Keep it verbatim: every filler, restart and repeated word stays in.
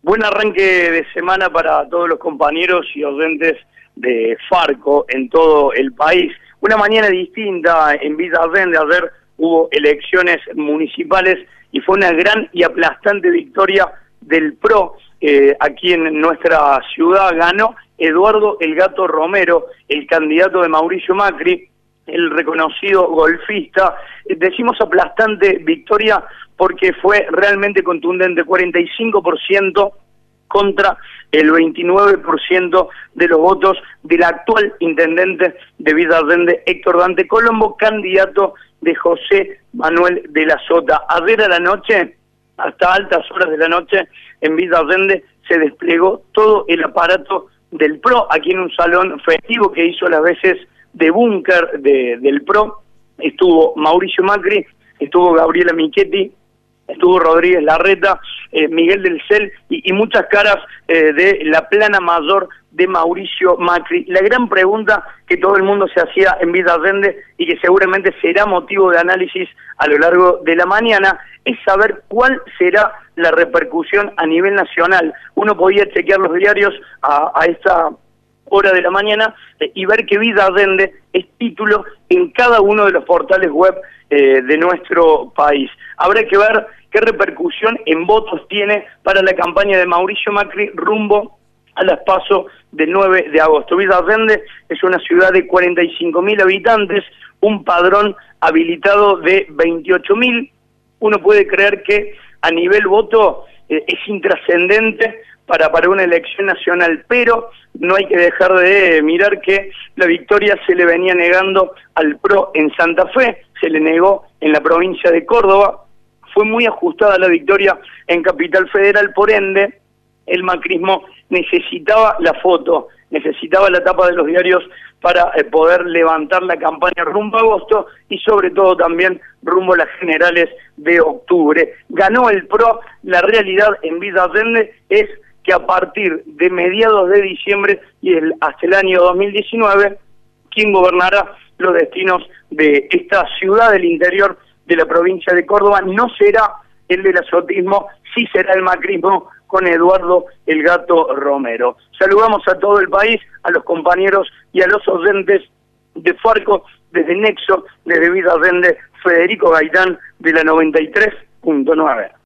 Buen arranque de semana para todos los compañeros y oyentes de Farco en todo el país. Una mañana distinta en Villa Allende. Ayer hubo elecciones municipales y fue una gran y aplastante victoria del P R O. Eh, aquí en nuestra ciudad ganó Eduardo El Gato Romero, el candidato de Mauricio Macri, el reconocido golfista. Eh, decimos aplastante victoria porque fue realmente contundente, cuarenta y cinco por ciento contra el veintinueve por ciento de los votos del actual intendente de Villa Allende, Héctor Dante Colombo, candidato de José Manuel de la Sota. Ayer a la noche, hasta altas horas de la noche, en Villa Allende se desplegó todo el aparato del P R O, aquí en un salón festivo que hizo las veces de búnker de, del P R O. Estuvo Mauricio Macri, estuvo Gabriela Michetti, estuvo Rodríguez Larreta, eh, Miguel del Cel y, y muchas caras eh, de la plana mayor de Mauricio Macri. La gran pregunta que todo el mundo se hacía en Villa Allende y que seguramente será motivo de análisis a lo largo de la mañana es saber cuál será la repercusión a nivel nacional. Uno podía chequear los diarios a, a esta hora de la mañana eh, y ver que Villa Allende es título en cada uno de los portales web eh, de nuestro país. Habrá que ver qué repercusión en votos tiene para la campaña de Mauricio Macri rumbo a las PASO del nueve de agosto. Villa Allende es una ciudad de cuarenta y cinco mil habitantes, un padrón habilitado de veintiocho mil. Uno puede creer que a nivel voto eh, es intrascendente para, para una elección nacional, pero no hay que dejar de mirar que la victoria se le venía negando al P R O en Santa Fe, se le negó en la provincia de Córdoba. Fue muy ajustada la victoria en Capital Federal, por ende, el macrismo necesitaba la foto, necesitaba la tapa de los diarios para eh, poder levantar la campaña rumbo a agosto y sobre todo también rumbo a las generales de octubre. Ganó el P R O, la realidad en Villa Allende es que a partir de mediados de diciembre y el, hasta el año dos mil diecinueve, quien gobernará los destinos de esta ciudad del interior de la provincia de Córdoba no será el del azotismo, sí será el macrismo con Eduardo El Gato Romero. Saludamos a todo el país, a los compañeros y a los oyentes de Farco, desde Nexo, desde Villa Allende, Federico Gaitán de la noventa y tres punto nueve.